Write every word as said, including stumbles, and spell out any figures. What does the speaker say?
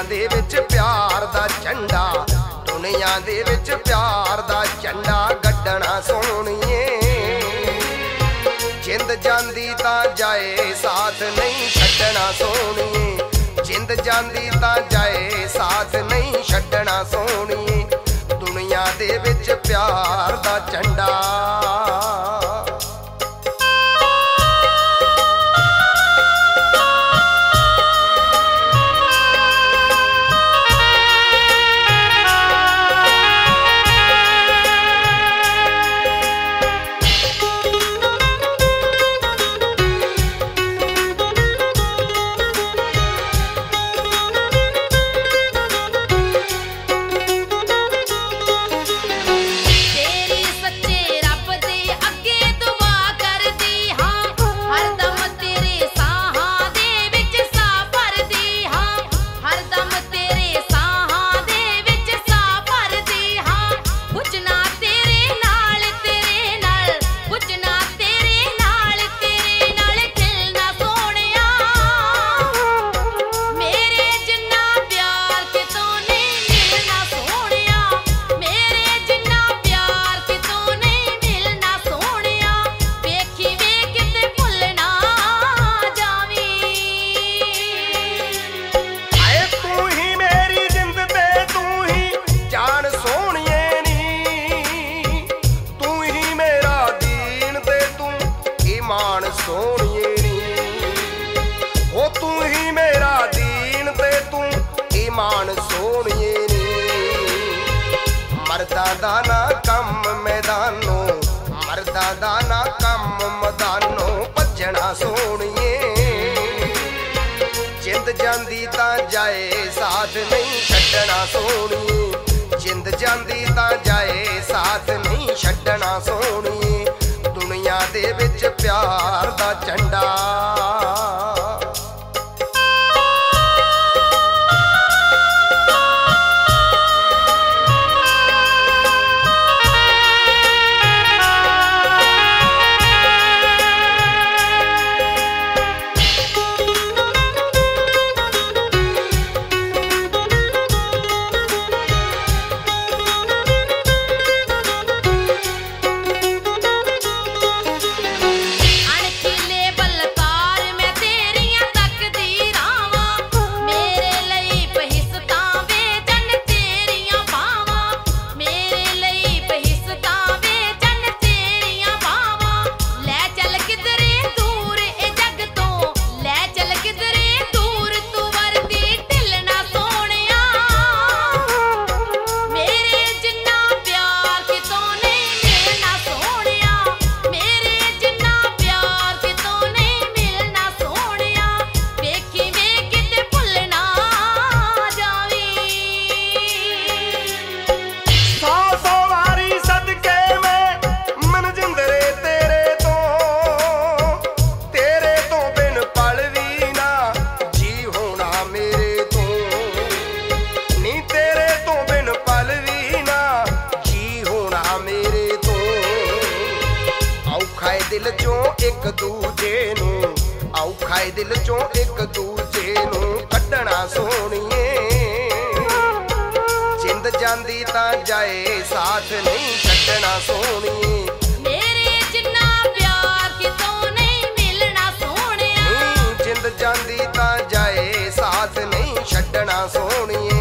दे विच प्यार दा झंडा, दुनिया दे विच प्यार दा झंडा गड्डना सोहणीए। जिंद जांदी तां जाए साथ नहीं छड्डना सोहणीए, जिंद जांदी तां जाए साथ नहीं छड्डना सोहणीए। दुनिया दे विच प्यार दा झंडा। सोहणीए नी ओ तू ही मेरा दीन ते तू ईमान सोहणीए नी। मर्दा दा ना कम मैदानों, मर्दा दा ना कम मैदानों भजना सोहणीए। जिंद जांदी तां जाए साथ नहीं छड्डना सोहणीए, जिंद जांदी तां जाए साथ नहीं छड्डना सोहणीए। दुनिया दे विच प्यार दा झंडा। दिल चों एक दूजे नू औखा है दिल चों एक दूजे नू कड्डना सोहणीए। जिंद जांदी तां जाए साथ नहीं छड्डना सोहणीए। मेरे जिन्ना प्यार कितों नहीं मिलना सोहणिया। जिंद जांदी तां जाए साथ नहीं छड्डना सोहणीए।